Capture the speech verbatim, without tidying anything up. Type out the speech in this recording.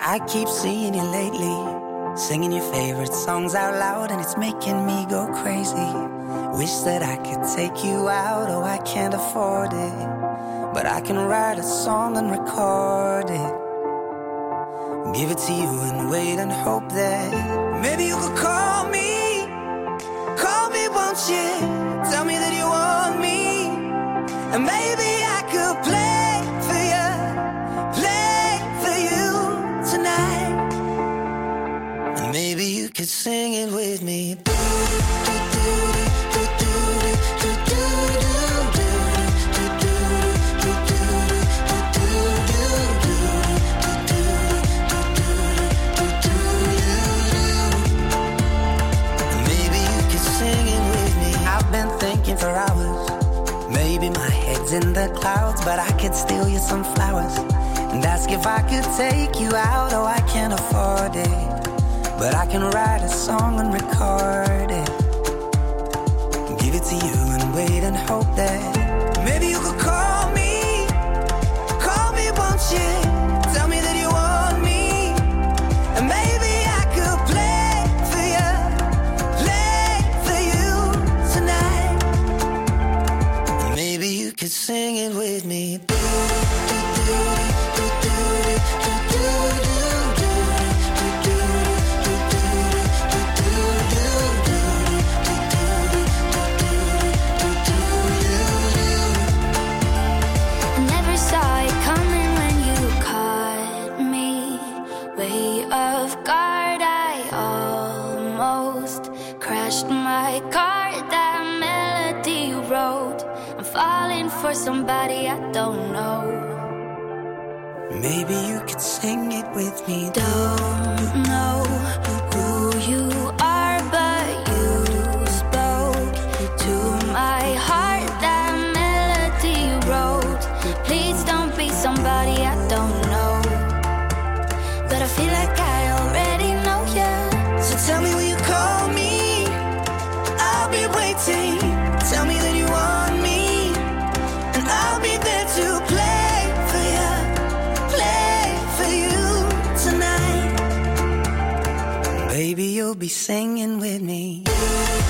I keep seeing you lately, singing your favorite songs out loud, and it's making me go crazy. Wish that I could take you out, oh I can't afford it, but I can write a song and record it, give it to you and wait and hope that maybe you could call me, call me won't you, tell me that you want me, and maybe I could play for you, play for you tonight, and maybe you could sing it with me. For hours, maybe my head's in the clouds, but I could steal you some flowers and ask if I could take you out. Oh, I can't afford it, but I can write a song and record it, give it to you and wait and hope that maybe you could call me, call me won't you, tell me that you want me, and maybe I could play for you, play for you tonight. Maybe you could sing it with me. Never saw it coming when you caught me way off guard. I almost crashed my car. That melody you wrote, I'm falling for somebody I don't know. Maybe you could sing it with me. Don't know who you are, but you spoke to my heart. That melody you wrote, please don't be somebody I don't know, but I feel like I already know you. So tell me will you call me, I'll be waiting. Tell me that you want me, and I'll be there to play for you, play for you tonight. Baby, you'll be singing with me.